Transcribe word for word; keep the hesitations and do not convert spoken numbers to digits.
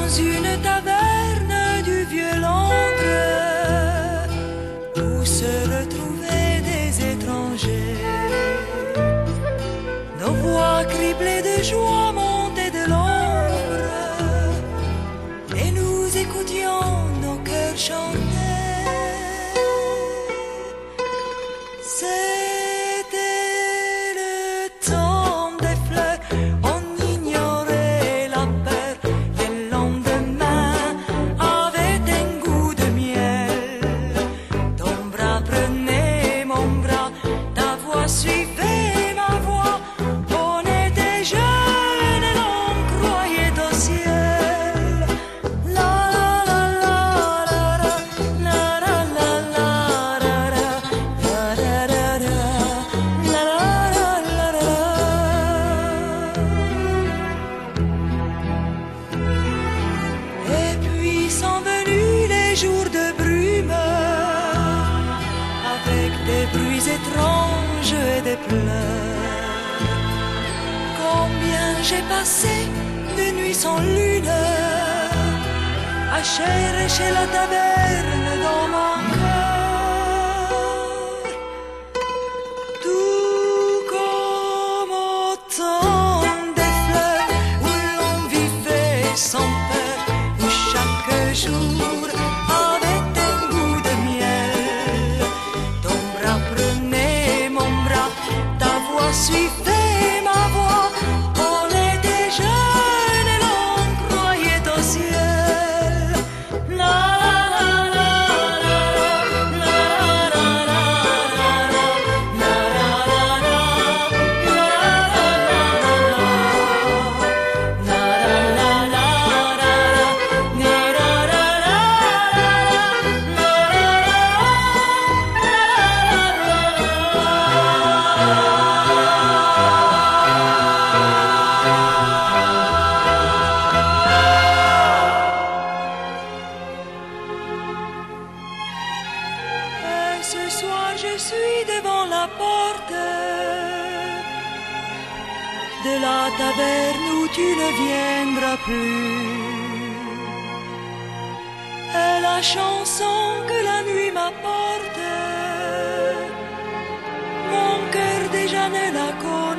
une taverne du vieux Londres où se retrouvaient des étrangers. Nos voix criblées de joie montaient de l'ombre et nous écoutions nos cœurs chanter. C'était le temps des fleurs, on ignorait la peur. Les lendemains avaient un goût de miel. Ton bras prenait mon bras, ta voix suivait ma voix. On était jeunes et l'on croyait au ciel. La la la la la la la la la la la la la la la la. Et puis sont venus les jours de brume, avec des bruits étranges et des pleurs. Combien j'ai passé de nuits sans lune à chercher la taverne dans mon cœur. Tout comme au temps des fleurs où l'on vivait sans peur, où chaque jour avait un goût de miel. Ton bras prenait mon bras, ta voix suivait ma voix. On était jeunes et l'on croyait au ciel. La la la la la la la la la Et ce soir je suis devant la porte de la taverne où tu ne viendras plus. Et la chanson que la nuit m'apporte, mon cœur déjà ne la connaît.